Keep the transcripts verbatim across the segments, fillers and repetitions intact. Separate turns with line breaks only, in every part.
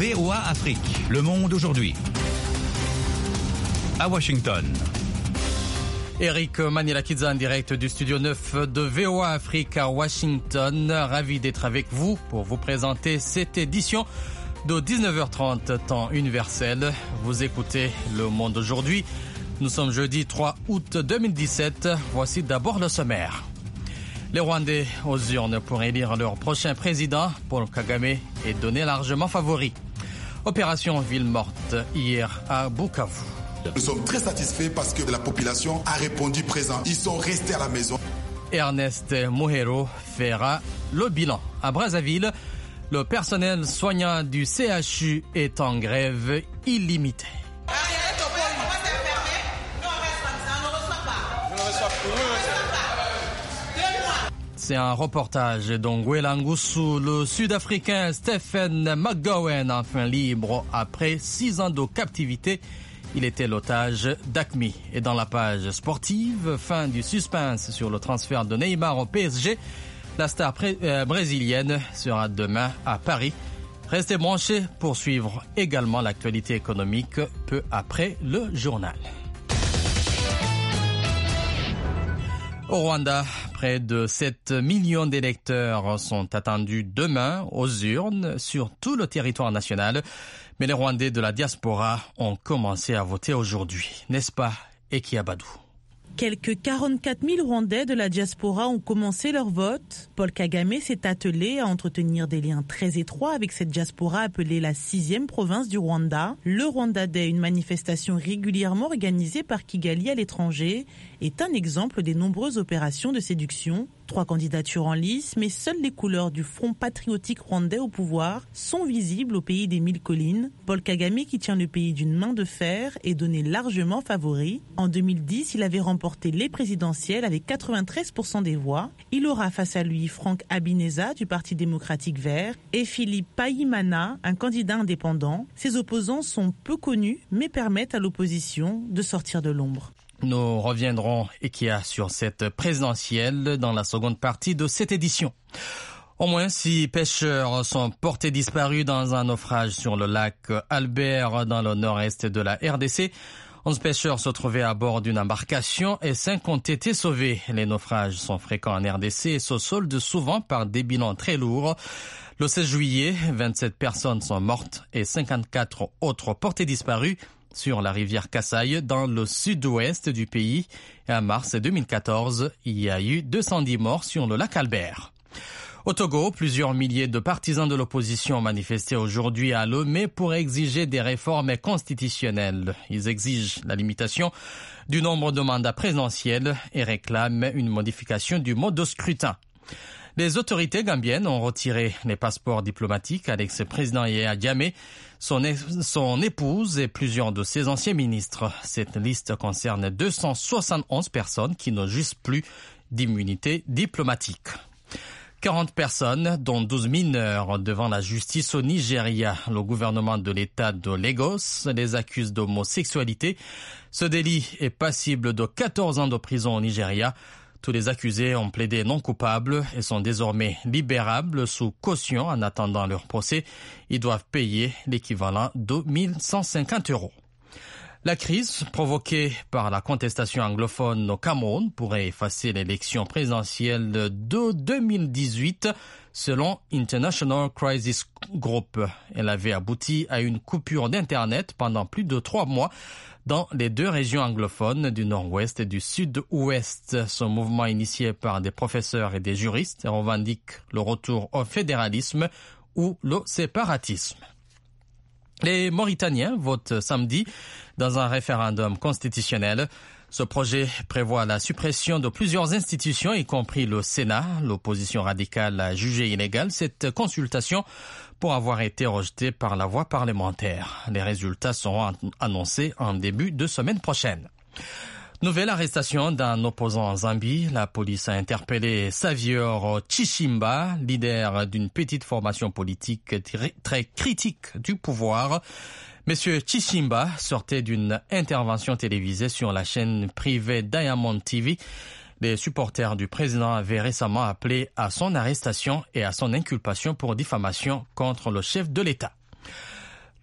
V O A Afrique. Le monde aujourd'hui. À Washington.
Eric Maniela-Kidza en direct du studio neuf de V O A Afrique à Washington. Ravi d'être avec vous pour vous présenter cette édition de dix-neuf heures trente temps universel. Vous écoutez Le Monde aujourd'hui. Nous sommes jeudi trois août deux mille dix-sept. Voici d'abord le sommaire. Les Rwandais aux urnes pour élire leur prochain président, Paul Kagame, est donné largement favori. Opération Ville morte hier à Bukavu.
Nous sommes très satisfaits parce que la population a répondu présent. Ils sont restés à la maison.
Ernest Muhero fera le bilan. À Brazzaville, le personnel soignant du C H U est en grève illimitée. C'est un reportage d'Ongwela Ngusu, le Sud-Africain Stephen McGowan, enfin libre après six ans de captivité. Il était l'otage d'A C M I. Et dans la page sportive, fin du suspense sur le transfert de Neymar au P S G. La star pré- euh, brésilienne sera demain à Paris. Restez branchés pour suivre également l'actualité économique peu après le journal. Au Rwanda, près de sept millions d'électeurs sont attendus demain aux urnes sur tout le territoire national. Mais les Rwandais de la diaspora ont commencé à voter aujourd'hui. N'est-ce pas, Eki Abadou?
Quelques quarante-quatre mille Rwandais de la diaspora ont commencé leur vote. Paul Kagame s'est attelé à entretenir des liens très étroits avec cette diaspora appelée la sixième province du Rwanda. Le Rwanda Day, une manifestation régulièrement organisée par Kigali à l'étranger, est un exemple des nombreuses opérations de séduction. Trois candidatures en lice, mais seules les couleurs du Front patriotique rwandais au pouvoir sont visibles au pays des mille collines. Paul Kagame, qui tient le pays d'une main de fer, est donné largement favori. En deux mille dix, il avait remporté les présidentielles avec quatre-vingt-treize pour cent des voix. Il aura face à lui Frank Habineza du Parti démocratique vert et Philippe Payimana, un candidat indépendant. Ses opposants sont peu connus, mais permettent à l'opposition de sortir de l'ombre.
Nous reviendrons, Ekia, sur cette présidentielle dans la seconde partie de cette édition. Au moins six pêcheurs sont portés disparus dans un naufrage sur le lac Albert dans le nord-est de la R D C. Onze pêcheurs se trouvaient à bord d'une embarcation et cinq ont été sauvés. Les naufrages sont fréquents en R D C et se soldent souvent par des bilans très lourds. Le seize juillet, vingt-sept personnes sont mortes et cinquante-quatre autres portées disparues sur la rivière Kasaï dans le sud-ouest du pays. Et en mars deux mille quatorze, il y a eu deux cent dix morts sur le lac Albert. Au Togo, plusieurs milliers de partisans de l'opposition ont manifesté aujourd'hui à Lomé pour exiger des réformes constitutionnelles. Ils exigent la limitation du nombre de mandats présidentiels et réclament une modification du mode de scrutin. Les autorités gambiennes ont retiré les passeports diplomatiques à l'ex-président Yaya Jammeh, son, son épouse et plusieurs de ses anciens ministres. Cette liste concerne deux cent soixante et onze personnes qui ne jouissent plus d'immunité diplomatique. quarante personnes, dont douze mineurs, devant la justice au Nigeria. Le gouvernement de l'État de Lagos les accuse d'homosexualité. Ce délit est passible de quatorze ans de prison au Nigeria. Tous les accusés ont plaidé non coupables et sont désormais libérables sous caution en attendant leur procès. Ils doivent payer l'équivalent de mille cent cinquante euros. La crise provoquée par la contestation anglophone au Cameroun pourrait effacer l'élection présidentielle de deux mille dix-huit selon International Crisis Group. Elle avait abouti à une coupure d'Internet pendant plus de trois mois dans les deux régions anglophones du nord-ouest et du sud-ouest. Ce mouvement initié par des professeurs et des juristes revendique le retour au fédéralisme ou le séparatisme. Les Mauritaniens votent samedi dans un référendum constitutionnel. Ce projet prévoit la suppression de plusieurs institutions, y compris le Sénat. L'opposition radicale a jugé illégale cette consultation pour avoir été rejetée par la voie parlementaire. Les résultats seront annoncés en début de semaine prochaine. Nouvelle arrestation d'un opposant en Zambie. La police a interpellé Savior Chishimba, leader d'une petite formation politique très critique du pouvoir. Monsieur Chishimba sortait d'une intervention télévisée sur la chaîne privée Diamond T V. Les supporters du président avaient récemment appelé à son arrestation et à son inculpation pour diffamation contre le chef de l'État.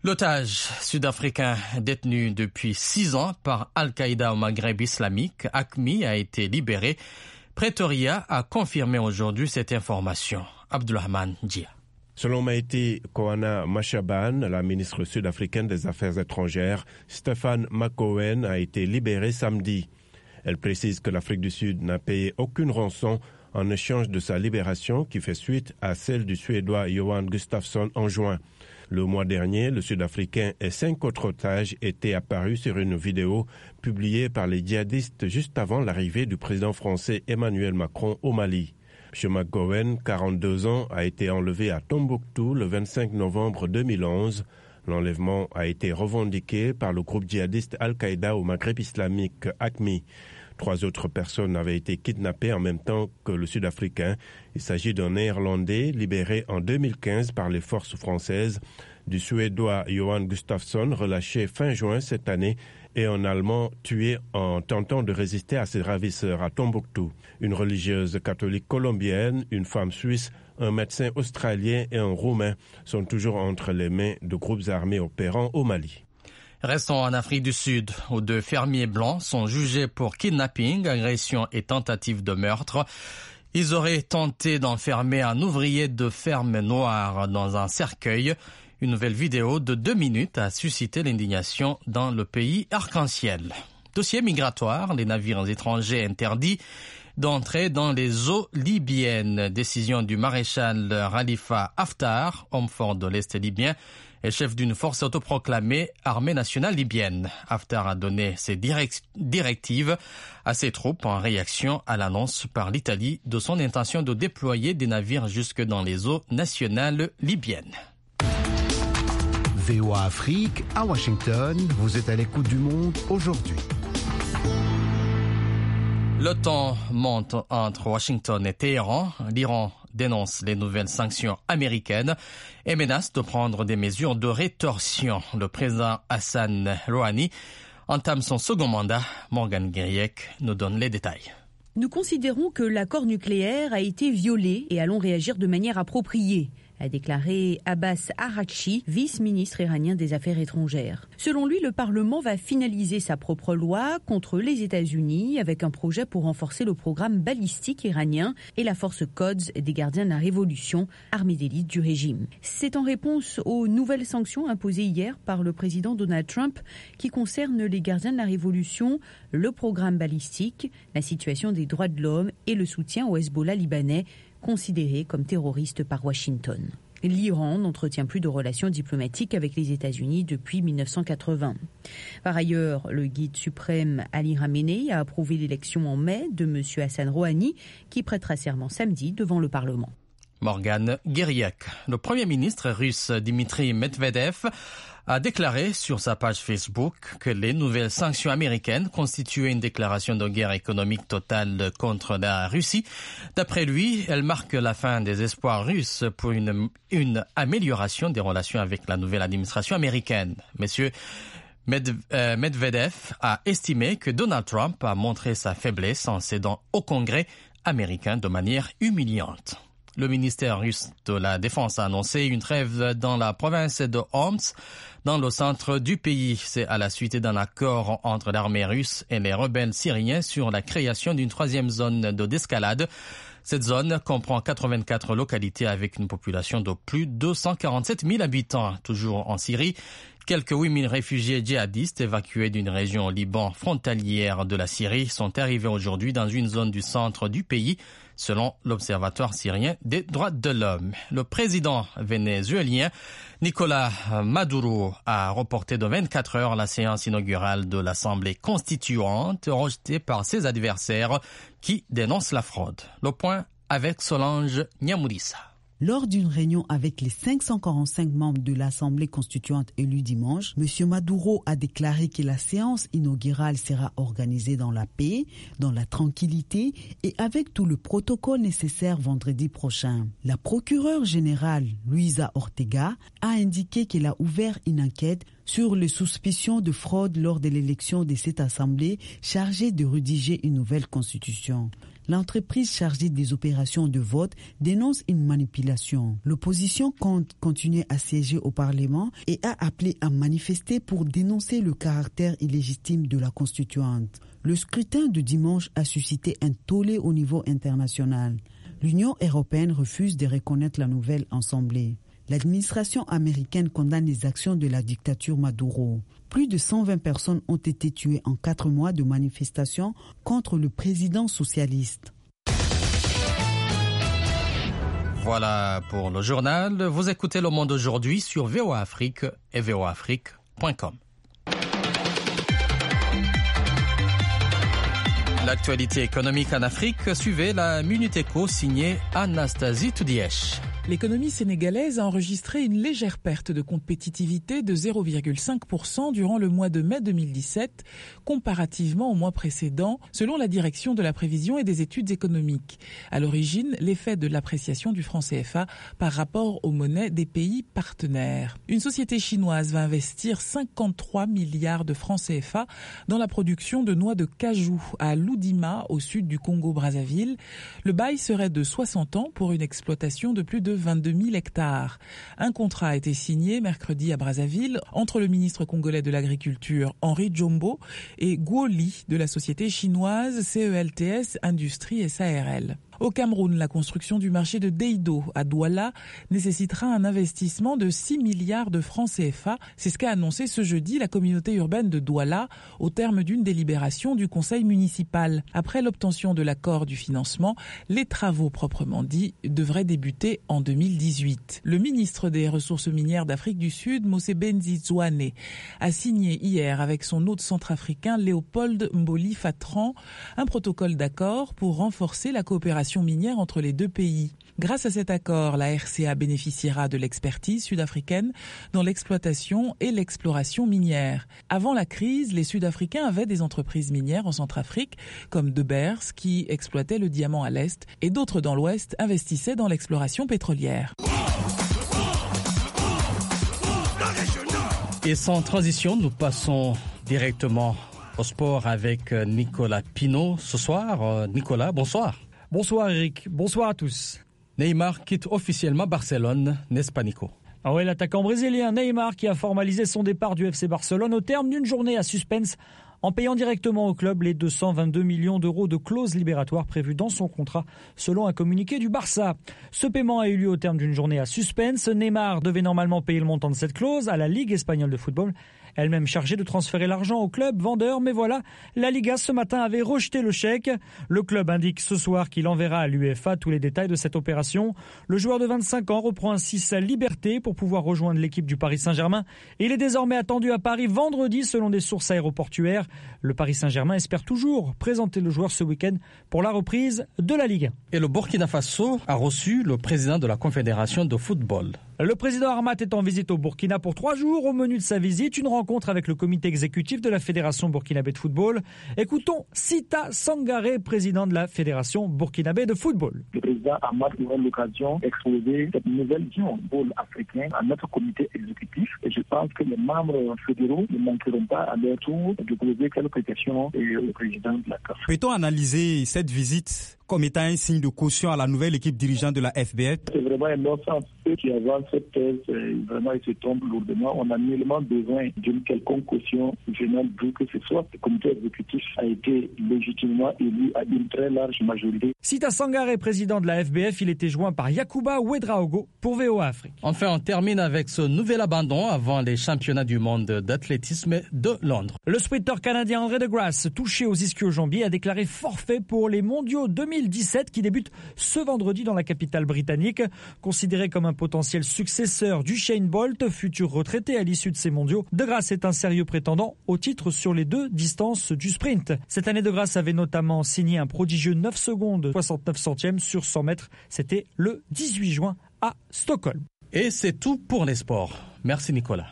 L'otage sud-africain détenu depuis six ans par Al-Qaïda au Maghreb islamique, Haqqmi, a été libéré. Pretoria a confirmé aujourd'hui cette information. Abdulrahman Dia.
Selon Maïti Koana Mashaban, la ministre sud-africaine des Affaires étrangères, Stephen Makowen a été libéré samedi. Elle précise que l'Afrique du Sud n'a payé aucune rançon en échange de sa libération qui fait suite à celle du Suédois Johan Gustafsson en juin. Le mois dernier, le Sud-Africain et cinq autres otages étaient apparus sur une vidéo publiée par les djihadistes juste avant l'arrivée du président français Emmanuel Macron au Mali. M. McGowan, quarante-deux ans, a été enlevé à Tombouctou le vingt-cinq novembre deux mille onze. L'enlèvement a été revendiqué par le groupe djihadiste Al-Qaïda au Maghreb islamique Haqqmi. Trois autres personnes avaient été kidnappées en même temps que le Sud-Africain. Il s'agit d'un Néerlandais libéré en deux mille quinze par les forces françaises, du Suédois Johan Gustafsson relâché fin juin cette année et un Allemand tué en tentant de résister à ses ravisseurs à Tombouctou. Une religieuse catholique colombienne, une femme suisse, un médecin australien et un Roumain sont toujours entre les mains de groupes armés opérant au Mali.
Restons en Afrique du Sud, où deux fermiers blancs sont jugés pour kidnapping, agression et tentative de meurtre. Ils auraient tenté d'enfermer un ouvrier de ferme noire dans un cercueil. Une nouvelle vidéo de deux minutes a suscité l'indignation dans le pays arc-en-ciel. Dossier migratoire, les navires étrangers interdits d'entrer dans les eaux libyennes. Décision du maréchal Khalifa Haftar, homme fort de l'Est libyen, et chef d'une force autoproclamée Armée nationale libyenne. Haftar a donné ses direct- directives à ses troupes en réaction à l'annonce par l'Italie de son intention de déployer des navires jusque dans les eaux nationales libyennes.
V O A Afrique, à Washington, vous êtes à l'écoute du monde aujourd'hui.
Le temps monte entre Washington et Téhéran. L'Iran dénonce les nouvelles sanctions américaines et menace de prendre des mesures de rétorsion. Le président Hassan Rouhani entame son second mandat. Morgan Guériec nous donne les détails.
Nous considérons que l'accord nucléaire a été violé et allons réagir de manière appropriée, a déclaré Abbas Araghchi, vice-ministre iranien des Affaires étrangères. Selon lui, le Parlement va finaliser sa propre loi contre les États-Unis avec un projet pour renforcer le programme balistique iranien et la force Quds des gardiens de la Révolution, armée d'élite du régime. C'est en réponse aux nouvelles sanctions imposées hier par le président Donald Trump qui concernent les gardiens de la Révolution, le programme balistique, la situation des droits de l'homme et le soutien au Hezbollah libanais, considérés comme terroristes par Washington. L'Iran n'entretient plus de relations diplomatiques avec les États-Unis depuis mille neuf cent quatre-vingts. Par ailleurs, le guide suprême Ali Khamenei a approuvé l'élection en mai de M. Hassan Rouhani, qui prêtera serment samedi devant le Parlement.
Morgan Guériec. Le Premier ministre russe Dmitry Medvedev a déclaré sur sa page Facebook que les nouvelles sanctions américaines constituaient une déclaration de guerre économique totale contre la Russie. D'après lui, elle marque la fin des espoirs russes pour une, une amélioration des relations avec la nouvelle administration américaine. Monsieur Medvedev a estimé que Donald Trump a montré sa faiblesse en cédant au Congrès américain de manière humiliante. Le ministère russe de la Défense a annoncé une trêve dans la province de Homs, dans le centre du pays. C'est à la suite d'un accord entre l'armée russe et les rebelles syriens sur la création d'une troisième zone de d'escalade. Cette zone comprend quatre-vingt-quatre localités avec une population de plus de cent quarante-sept mille habitants. Toujours en Syrie, quelques huit mille réfugiés djihadistes évacués d'une région au Liban frontalière de la Syrie sont arrivés aujourd'hui dans une zone du centre du pays, selon l'Observatoire syrien des droits de l'homme. Le président vénézuélien Nicolás Maduro a reporté de vingt-quatre heures la séance inaugurale de l'Assemblée constituante, rejetée par ses adversaires qui dénoncent la fraude. Le point avec Solange Nyamurissa.
Lors d'une réunion avec les cinq cent quarante-cinq membres de l'Assemblée constituante élue dimanche, M. Maduro a déclaré que la séance inaugurale sera organisée dans la paix, dans la tranquillité et avec tout le protocole nécessaire vendredi prochain. La procureure générale Luisa Ortega a indiqué qu'elle a ouvert une enquête sur les suspicions de fraude lors de l'élection de cette Assemblée chargée de rédiger une nouvelle constitution. L'entreprise chargée des opérations de vote dénonce une manipulation. L'opposition compte continuer à siéger au Parlement et a appelé à manifester pour dénoncer le caractère illégitime de la constituante. Le scrutin de dimanche a suscité un tollé au niveau international. L'Union européenne refuse de reconnaître la nouvelle assemblée. L'administration américaine condamne les actions de la dictature Maduro. Plus de cent vingt personnes ont été tuées en quatre mois de manifestations contre le président socialiste.
Voilà pour le journal. Vous écoutez Le Monde aujourd'hui sur V O A Afrique et v o a afrique point com. L'actualité économique en Afrique, suivez la Minute Éco signée Anastasie Toudièche.
L'économie sénégalaise a enregistré une légère perte de compétitivité de zéro virgule cinq pour cent durant le mois de mai deux mille dix-sept, comparativement au mois précédent, selon la Direction de la prévision et des études économiques. À l'origine, l'effet de l'appréciation du franc C F A par rapport aux monnaies des pays partenaires. Une société chinoise va investir cinquante-trois milliards de francs C F A dans la production de noix de cajou à Loudima, au sud du Congo-Brazzaville. Le bail serait de soixante ans pour une exploitation de plus de vingt-deux mille hectares. Un contrat a été signé mercredi à Brazzaville entre le ministre congolais de l'Agriculture Henri Djombo et Guo Li de la société chinoise C E L T S Industrie S A R L. Au Cameroun, la construction du marché de Deido à Douala nécessitera un investissement de six milliards de francs C F A. C'est ce qu'a annoncé ce jeudi la communauté urbaine de Douala au terme d'une délibération du conseil municipal. Après l'obtention de l'accord du financement, les travaux proprement dits devraient débuter en deux mille dix-huit. Le ministre des Ressources minières d'Afrique du Sud, Mosebenzi Zwane, a signé hier avec son hôte centrafricain Léopold Mboli Fatran un protocole d'accord pour renforcer la coopération minière entre les deux pays. Grâce à cet accord, la R C A bénéficiera de l'expertise sud-africaine dans l'exploitation et l'exploration minière. Avant la crise, les Sud-Africains avaient des entreprises minières en Centrafrique, comme De Beers, qui exploitait le diamant à l'est, et d'autres dans l'ouest investissaient dans l'exploration pétrolière.
Et sans transition, nous passons directement au sport avec Nicolas Pinault. Ce soir, Nicolas, bonsoir.
Bonsoir Eric, bonsoir à tous.
Neymar quitte officiellement Barcelone, n'est-ce pas Nico ?
Ah ouais, l'attaquant brésilien Neymar qui a formalisé son départ du F C Barcelone au terme d'une journée à suspense en payant directement au club les deux cent vingt-deux millions d'euros de clause libératoire prévues dans son contrat, selon un communiqué du Barça. Ce paiement a eu lieu au terme d'une journée à suspense. Neymar devait normalement payer le montant de cette clause à la Ligue espagnole de football, elle-même chargée de transférer l'argent au club vendeur. Mais voilà, la Liga ce matin avait rejeté le chèque. Le club indique ce soir qu'il enverra à l'UEFA tous les détails de cette opération. Le joueur de vingt-cinq ans reprend ainsi sa liberté pour pouvoir rejoindre l'équipe du Paris Saint-Germain. Il est désormais attendu à Paris vendredi selon des sources aéroportuaires. Le Paris Saint-Germain espère toujours présenter le joueur ce week-end pour la reprise de la Ligue un.
Et le Burkina Faso a reçu le président de la Confédération de football.
Le président Armat est en visite au Burkina pour trois jours. Au menu de sa visite, une rencontre avec le comité exécutif de la Fédération burkinabé de football. Écoutons Sita Sangaré, président de la Fédération burkinabé de football.
Le président Armat aura l'occasion d'exposer cette nouvelle vision du football africain à notre comité exécutif. Et je pense que les membres fédéraux ne manqueront pas à leur tour de poser quelques questions au président de la C A F.
Peut-on analyser cette visite comme étant un signe de caution à la nouvelle équipe dirigeante de la F B F?
C'est vraiment un non-sens. Ceux qui avancent cette thèse, vraiment, ils se tombent lourdement. On a nullement besoin d'une quelconque caution venant d'où que ce soit. Le comité exécutif a été légitimement élu à une très large majorité.
Sita Sangaré, président de la F B F, il était joint par Yacouba Ouedraogo pour V O A Afrique.
Enfin, on termine avec ce nouvel abandon avant les championnats du monde d'athlétisme de Londres.
Le sprinter canadien André de Grasse, touché aux ischio-jambiers, a déclaré forfait pour les mondiaux deux mille dix-sept qui débutent ce vendredi dans la capitale britannique. Considéré comme un potentiel successeur d'Usain Bolt, futur retraité à l'issue de ces mondiaux, De Grasse est un sérieux prétendant au titre sur les deux distances du sprint. Cette année, De Grasse avait notamment signé un prodigieux neuf secondes soixante-neuf centièmes sur cent mètres. C'était le dix-huit juin à Stockholm.
Et c'est tout pour les sports. Merci Nicolas.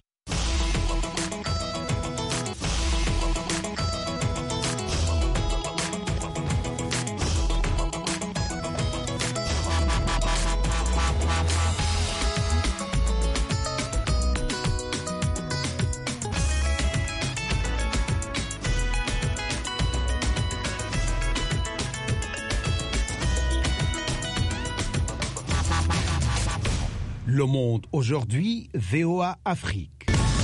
Le Monde aujourd'hui, V O A Afrique.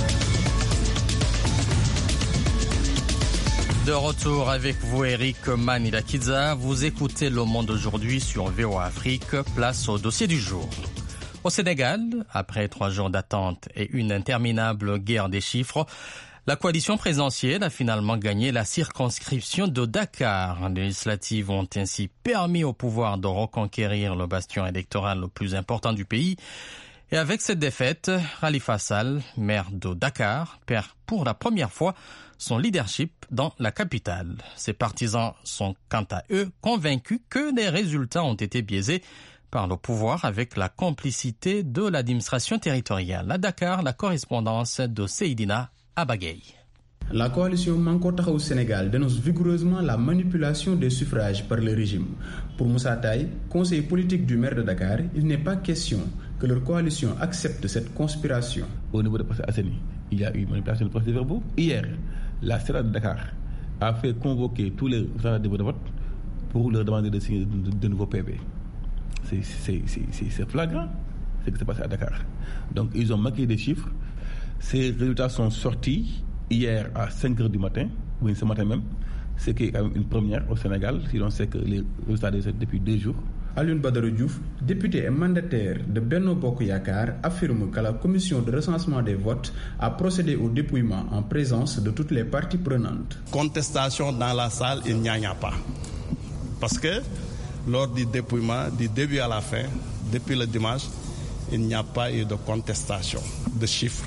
De retour avec vous, Eric Manilakidza. Vous écoutez Le Monde aujourd'hui sur V O A Afrique. Place au dossier du jour. Au Sénégal, après trois jours d'attente et une interminable guerre des chiffres, la coalition présidentielle a finalement gagné la circonscription de Dakar. Les législatives ont ainsi permis au pouvoir de reconquérir le bastion électoral le plus important du pays. Et avec cette défaite, Khalifa Sall, maire de Dakar, perd pour la première fois son leadership dans la capitale. Ses partisans sont quant à eux convaincus que les résultats ont été biaisés par le pouvoir avec la complicité de l'administration territoriale. À Dakar, la correspondance de Seydina Abagay.
La coalition Manko Taxawu Sénégal dénonce vigoureusement la manipulation des suffrages par le régime. Pour Moussa Taye, conseiller politique du maire de Dakar, il n'est pas question que leur coalition accepte cette conspiration.
Au niveau de Passé Asseni, il y a eu manipulation de procès-verbaux. Hier, la C E R A de Dakar a fait convoquer tous les responsables de vote pour leur demander de signer de, de, de nouveaux P V. C'est, c'est, c'est, c'est, c'est flagrant ce qui s'est passé à Dakar. Donc ils ont maquillé des chiffres. Ces résultats sont sortis hier à cinq heures du matin, oui ce matin même. C'est quand même une première au Sénégal, si l'on sait que les résultats sont depuis deux jours.
Alioune Badara Diouf, député et mandataire de Benno Bokk Yakaar, affirme que la commission de recensement des votes a procédé au dépouillement en présence de toutes les parties prenantes.
Contestation dans la salle, il n'y en a pas. Parce que lors du dépouillement, du début à la fin, depuis le dimanche, il n'y a pas eu de contestation de chiffres.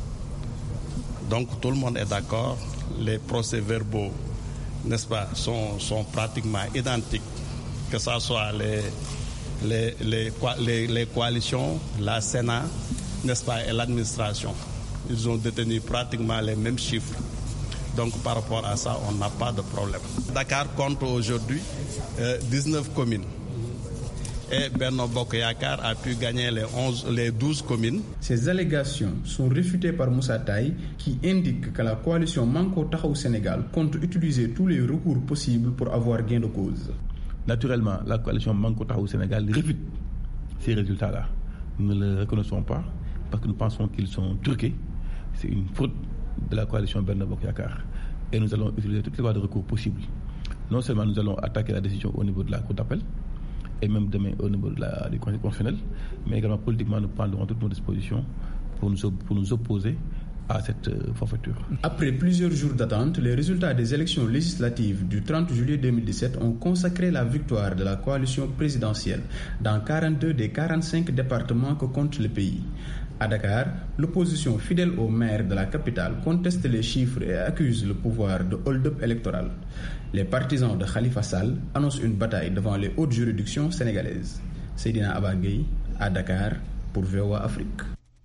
Donc tout le monde est d'accord, les procès-verbaux, n'est-ce pas, sont, sont pratiquement identiques, que ce soit les, les, les, les, les coalitions, la Sénat, n'est-ce pas, et l'administration. Ils ont détenu pratiquement les mêmes chiffres. Donc par rapport à ça, on n'a pas de problème. Dakar compte aujourd'hui euh, dix-neuf communes. Et Benno Bokk Yakaar a pu gagner les, onze, les douze communes.
Ces allégations sont réfutées par Moussa Taye, qui indique que la coalition Manko Taxawu Sénégal compte utiliser tous les recours possibles pour avoir gain de cause.
Naturellement, la coalition Manko Taxawu Sénégal réfute ces résultats-là. Nous ne les reconnaissons pas parce que nous pensons qu'ils sont truqués. C'est une faute de la coalition Benno Bokk Yakaar. Et nous allons utiliser toutes les voies de recours possibles. Non seulement nous allons attaquer la décision au niveau de la Cour d'appel, et même demain au niveau de la, du Conseil constitutionnel, mais également politiquement nous prendrons toutes nos dispositions pour nous, pour nous opposer à cette euh, forfaiture.
Après plusieurs jours d'attente, les résultats des élections législatives du trente juillet deux mille dix-sept ont consacré la victoire de la coalition présidentielle dans quarante-deux des quarante-cinq départements que compte le pays. À Dakar, l'opposition fidèle au maire de la capitale conteste les chiffres et accuse le pouvoir de hold-up électoral. Les partisans de Khalifa Sall annoncent une bataille devant les hautes juridictions sénégalaises. Seydina Abagay, à Dakar, pour V O A Afrique.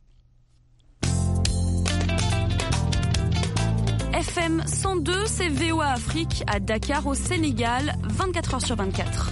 F M cent deux, c'est V O A Afrique à Dakar au Sénégal, vingt-quatre heures sur vingt-quatre.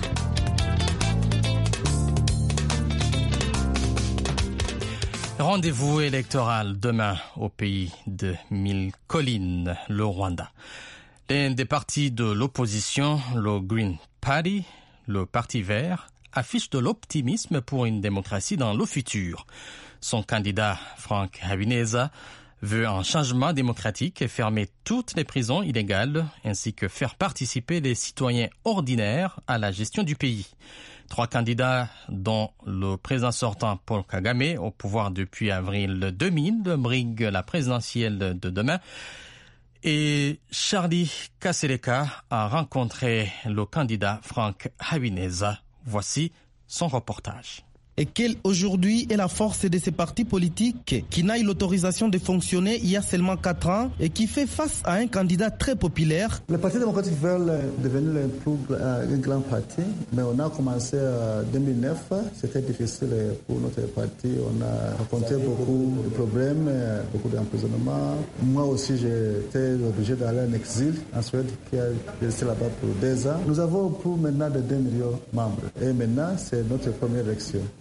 Rendez-vous électoral demain au pays de mille collines, le Rwanda. L'un des partis de l'opposition, le Green Party, le Parti vert, affiche de l'optimisme pour une démocratie dans le futur. Son candidat, Frank Habineza, veut un changement démocratique et fermer toutes les prisons illégales, ainsi que faire participer les citoyens ordinaires à la gestion du pays. Trois candidats, dont le président sortant Paul Kagame, au pouvoir depuis avril deux mille, briguent la présidentielle de demain. Et Charlie Kaseleka a rencontré le candidat Frank Habineza. Voici son reportage.
Et quelle aujourd'hui est la force de ces partis politiques qui n'aient l'autorisation de fonctionner il y a seulement quatre ans et qui fait face à un candidat très populaire.
Les partis démocratiques veulent devenir un, plus, un grand parti, mais on a commencé en deux mille neuf, c'était difficile pour notre parti, on a rencontré beaucoup de problèmes, beaucoup d'emprisonnements. Moi aussi j'étais obligé d'aller en exil en Suède, qui a resté là-bas pour deux ans. Nous avons pour maintenant de deux millions de membres et maintenant c'est notre première élection.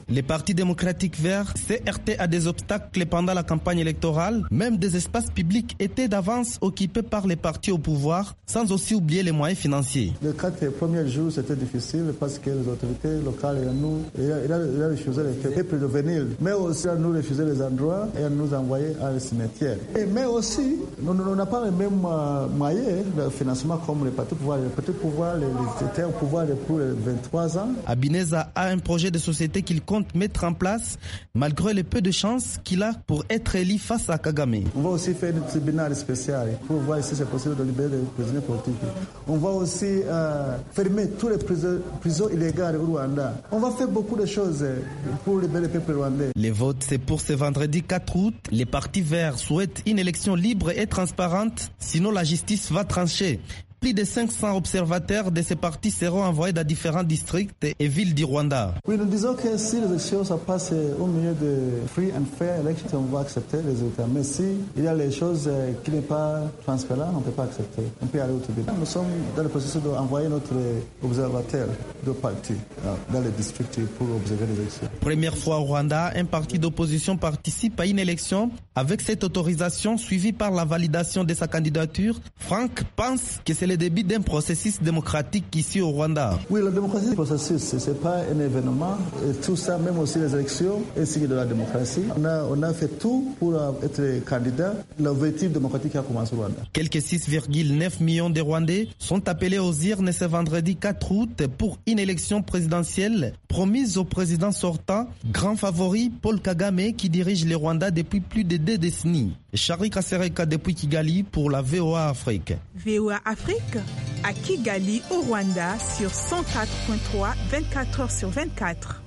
Les partis démocratiques verts s'est heurté à des obstacles pendant la campagne électorale. Même des espaces publics étaient d'avance occupés par les partis au pouvoir, sans aussi oublier les moyens financiers.
Les quatre premiers jours, c'était difficile parce que les autorités locales et nous, il a refusé les peuples de venir, mais aussi à nous refuser les endroits et à nous envoyer à les cimetières. Et, mais aussi, nous n'avons pas les mêmes moyens de financement comme les partis pouvoirs. Les partis pouvoirs, les, les étaient au pouvoir depuis vingt-trois ans.
Abineza a un projet de société qu'il compte mettre en place, malgré le peu de chances qu'il a pour être élu face à Kagame.
On va aussi faire un tribunal spécial pour voir si c'est possible de libérer les prisonniers politiques. On va aussi euh, fermer tous les prisons, prisons illégales au Rwanda. On va faire beaucoup de choses pour libérer le peuple rwandais.
Les votes, c'est pour ce vendredi quatre août. Les partis verts souhaitent une élection libre et transparente, sinon la justice va trancher. Plus de cinq cents observateurs de ces partis seront envoyés dans différents districts et villes du Rwanda.
Oui, nous disons que si les élections se passent au milieu de free and fair elections, on va accepter les résultats. Mais si il y a les choses qui ne sont pas transparentes, on ne peut pas accepter. On peut aller au tribunal. Nous sommes dans le processus d'envoyer notre observateur de parti dans les districts pour observer les élections.
Première fois au Rwanda, un parti d'opposition participe à une élection avec cette autorisation suivie par la validation de sa candidature. Franck pense que c'est le début d'un processus démocratique ici au Rwanda.
Oui, la démocratie, le processus, ce n'est pas un événement. Et tout ça, même aussi les élections, est signe de la démocratie. On a, on a fait tout pour être candidat. L'objectif démocratique a commencé au Rwanda.
Quelques six virgule neuf millions de Rwandais sont appelés aux urnes ce vendredi quatre août pour une élection présidentielle promise au président sortant, grand favori Paul Kagame, qui dirige le Rwanda depuis plus de deux décennies. Charlie Kasereka depuis Kigali pour la V O A Afrique.
V O A Afrique à Kigali au Rwanda sur cent quatre virgule trois, vingt-quatre heures sur vingt-quatre.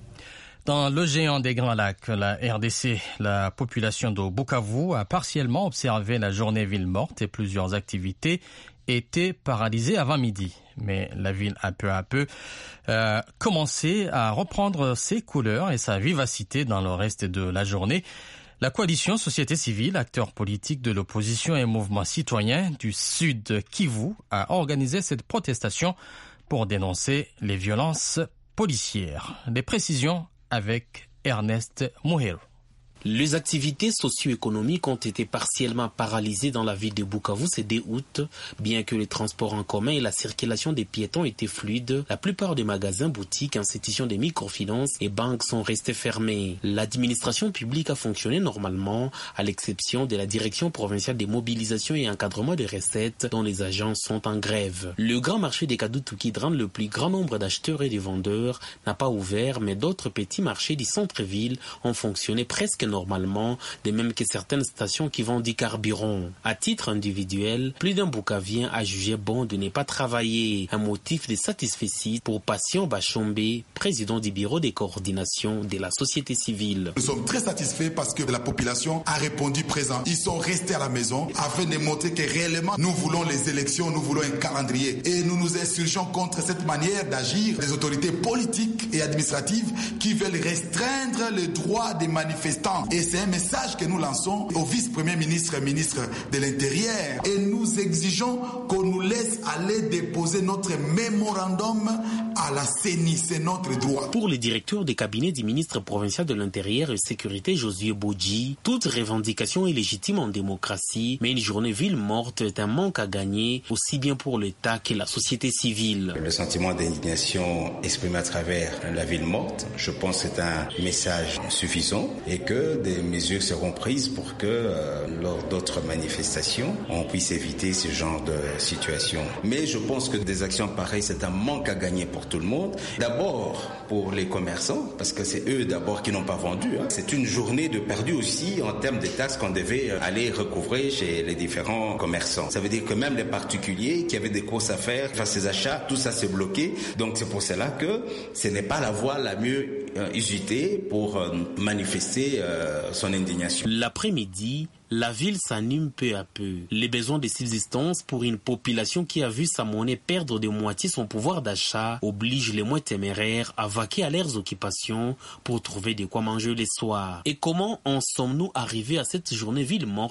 Dans le géant des Grands Lacs, la R D C, la population de Bukavu a partiellement observé la journée ville morte et plusieurs activités étaient paralysées avant midi. Mais la ville a peu à peu euh, commencé à reprendre ses couleurs et sa vivacité dans le reste de la journée. La coalition société civile, acteurs politiques de l'opposition et mouvements citoyens du Sud Kivu a organisé cette protestation pour dénoncer les violences policières. Des précisions avec Ernest Muhero.
Les activités socio-économiques ont été partiellement paralysées dans la ville de Bukavu ce deux août. Bien que les transports en commun et la circulation des piétons étaient fluides, la plupart des magasins, boutiques, institutions de microfinance et banques sont restés fermés. L'administration publique a fonctionné normalement, à l'exception de la direction provinciale des mobilisations et encadrement des recettes dont les agents sont en grève. Le grand marché des Kadutu qui draine le plus grand nombre d'acheteurs et de vendeurs n'a pas ouvert, mais d'autres petits marchés du centre-ville ont fonctionné presque normalement, de même que certaines stations qui vendent du carburant. À titre individuel, plus d'un Bukavien a jugé bon de ne pas travailler, un motif de satisfaction pour Patient Bachombe, président du bureau de coordination de la société civile.
Nous sommes très satisfaits parce que la population a répondu présent. Ils sont restés à la maison afin de montrer que réellement nous voulons les élections, nous voulons un calendrier et nous nous insurgeons contre cette manière d'agir des autorités politiques et administratives qui veulent restreindre les droits des manifestants. Et c'est un message que nous lançons au vice-premier ministre et ministre de l'Intérieur. Et nous exigeons qu'on nous laisse aller déposer notre mémorandum à la C E N I. C'est notre droit.
Pour le directeur des cabinets du ministre provincial de l'Intérieur et Sécurité, Josué Bodji, toute revendication est légitime en démocratie, mais une journée ville morte est un manque à gagner, aussi bien pour l'État que la société civile.
Le sentiment d'indignation exprimé à travers la ville morte, je pense que c'est un message suffisant et que des mesures seront prises pour que, euh, lors d'autres manifestations, on puisse éviter ce genre de situation. Mais je pense que des actions pareilles, c'est un manque à gagner pour tout le monde. D'abord pour les commerçants, parce que c'est eux d'abord qui n'ont pas vendu. Hein. C'est une journée de perdu aussi en termes de taxes qu'on devait aller recouvrer chez les différents commerçants. Ça veut dire que même les particuliers qui avaient des courses à faire, faire ces achats, tout ça s'est bloqué. Donc c'est pour cela que ce n'est pas la voie la mieux euh, usitée pour euh, manifester euh, son indignation.
L'après-midi, la ville s'anime peu à peu. Les besoins de subsistance pour une population qui a vu sa monnaie perdre de moitié son pouvoir d'achat obligent les moins téméraires à vaquer à leurs occupations pour trouver de quoi manger le soir. Et comment en sommes-nous arrivés à cette journée ville morte?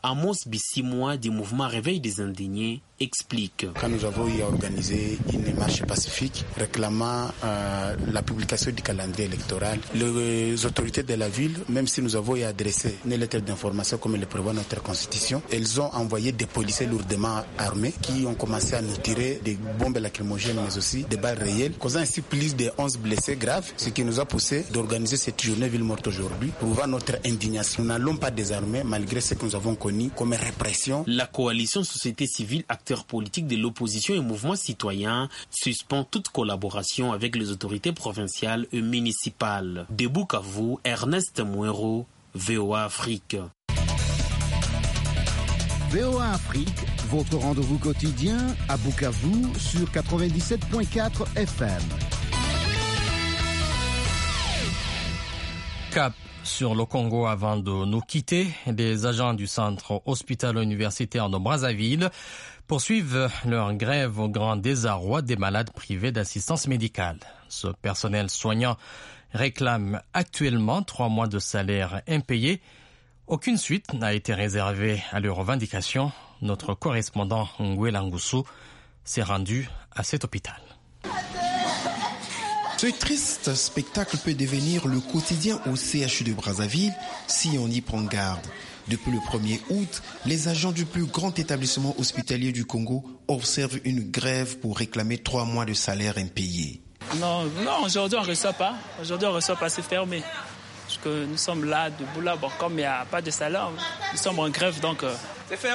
Amos Bissimois du mouvement Réveil des Indignés explique.
Quand nous avons eu à organiser une marche pacifique réclamant euh, la publication du calendrier électoral, les autorités de la ville, même si nous avons eu à adresser une lettre d'information comme le prévoit notre constitution, elles ont envoyé des policiers lourdement armés qui ont commencé à nous tirer des bombes lacrymogènes mais aussi des balles réelles, causant ainsi plus de onze blessés graves, ce qui nous a poussé d'organiser cette journée ville morte aujourd'hui pour voir notre indignation. Nous n'allons pas désarmer malgré ce que nous avons connu comme répression.
La coalition société civile, acteurs politiques de l'opposition et mouvements citoyens suspend toute collaboration avec les autorités provinciales et municipales. De Bukavu, Ernest Mouero, V O A Afrique.
V O A Afrique, votre rendez-vous quotidien à Bukavu sur quatre-vingt-dix-sept virgule quatre F M.
Cap sur le Congo avant de nous quitter. Des agents du centre hospitalo-universitaire de Brazzaville poursuivent leur grève au grand désarroi des malades privés d'assistance médicale. Ce personnel soignant réclame actuellement trois mois de salaire impayés. Aucune suite n'a été réservée à leurs revendications. Notre correspondant Nguela Ngusu s'est rendu à cet hôpital.
Ce triste spectacle peut devenir le quotidien au C H U de Brazzaville si on y prend garde. Depuis le premier août, les agents du plus grand établissement hospitalier du Congo observent une grève pour réclamer trois mois de salaire impayés.
Non, non, aujourd'hui on ne reçoit pas. Aujourd'hui on ne reçoit pas, c'est fermé. Parce que nous sommes là, debout là, bon, comme il n'y a pas de salaire, nous sommes en grève donc... Euh...
C'est fermé ?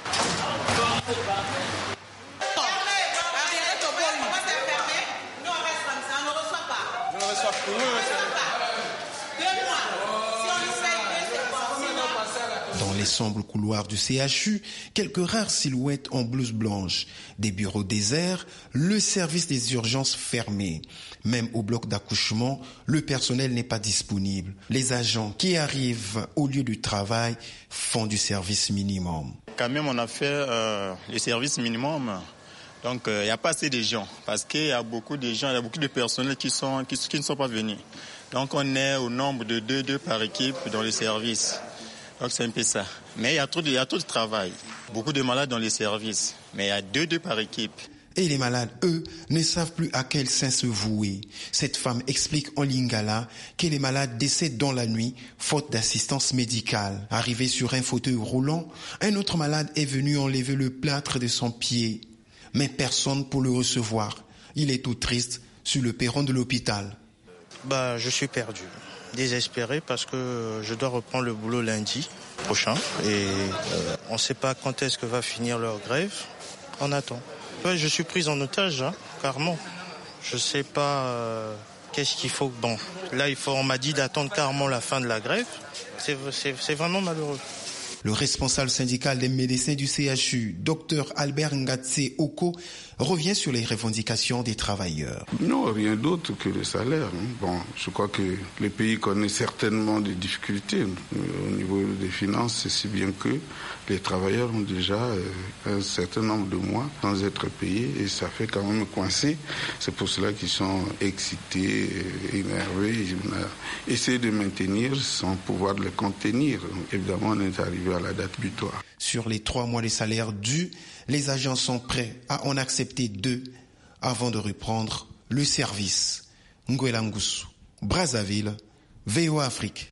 Dans les sombres couloirs du C H U, quelques rares silhouettes en blouse blanche, des bureaux déserts, le service des urgences fermé. Même au bloc d'accouchement, le personnel n'est pas disponible. Les agents qui arrivent au lieu du travail font du service minimum.
Quand même, on a fait euh, le service minimum. Donc, il euh, n'y a pas assez de gens parce qu'il y a beaucoup de gens, il y a beaucoup de personnels qui, sont, qui, qui ne sont pas venus. Donc, on est au nombre de deux, deux par équipe dans les services. Donc, c'est un peu ça. Mais il y a trop de, il y a trop de travail. Beaucoup de malades dans les services. Mais il y a deux, deux par équipe.
Et les malades, eux, ne savent plus à quel sein se vouer. Cette femme explique en lingala que les malades décèdent dans la nuit, faute d'assistance médicale. Arrivé sur un fauteuil roulant, un autre malade est venu enlever le plâtre de son pied. Mais personne pour le recevoir. Il est tout triste sur le perron de l'hôpital.
Bah, je suis perdu, désespéré parce que je dois reprendre le boulot lundi prochain et euh, on ne sait pas quand est-ce que va finir leur grève. On attend. Ouais, je suis prise en otage, hein, carrément. Je ne sais pas euh, qu'est-ce qu'il faut. Bon, là, il faut, on m'a dit d'attendre carrément la fin de la grève. C'est, c'est, c'est vraiment malheureux.
Le responsable syndical des médecins du C H U, Dr Albert Ngatse Oko, revient sur les revendications des travailleurs.
Non, rien d'autre que le salaire. Bon, je crois que le pays connaît certainement des difficultés au niveau des finances, si bien que les travailleurs ont déjà un certain nombre de mois sans être payés et ça fait quand même coincer. C'est pour cela qu'ils sont excités, énervés. On a essayé de maintenir sans pouvoir le contenir. Donc, évidemment, on est arrivé à la date butoir.
Sur les trois mois de salaire dus, les agents sont prêts à en accepter deux avant de reprendre le service. Nguela Ngusu, Brazzaville, V O A Afrique.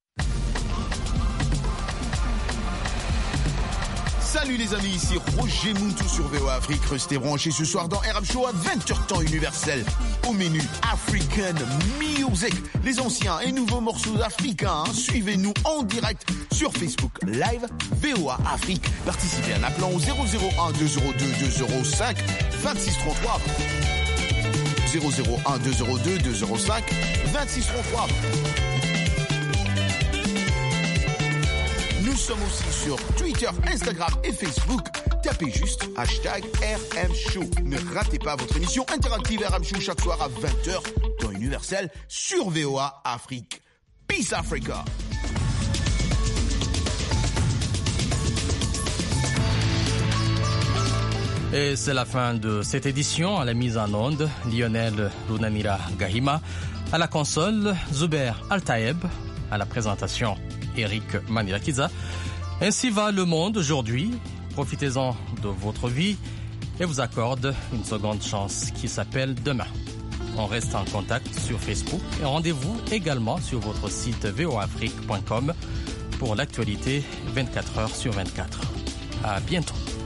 Salut les amis, ici Roger Muntu sur V O A Afrique. Restez branchés ce soir dans R M Show à vingt heures temps universel. Au menu African Music, les anciens et nouveaux morceaux africains. Hein. Suivez-nous en direct sur Facebook Live V O A Afrique. Participez en appelant au zéro zéro un deux zéro deux deux zéro cinq vingt-six trente-trois. zéro zéro un deux zéro deux deux zéro cinq vingt-six trente-trois. Nous sommes aussi sur Twitter, Instagram et Facebook. Tapez juste hashtag R M Show. Ne ratez pas votre émission interactive R M Show chaque soir à vingt heures dans Universel sur V O A Afrique. Peace Africa.
Et c'est la fin de cette édition. À la mise en onde, Lionel Lunamira Gahima. À la console, Zuber Altaeb. À la présentation, Eric Manilakiza. Ainsi va le monde aujourd'hui. Profitez-en de votre vie et vous accorde une seconde chance qui s'appelle demain. On reste en contact sur Facebook et rendez-vous également sur votre site v o afrique point com pour l'actualité vingt-quatre heures sur vingt-quatre. À bientôt.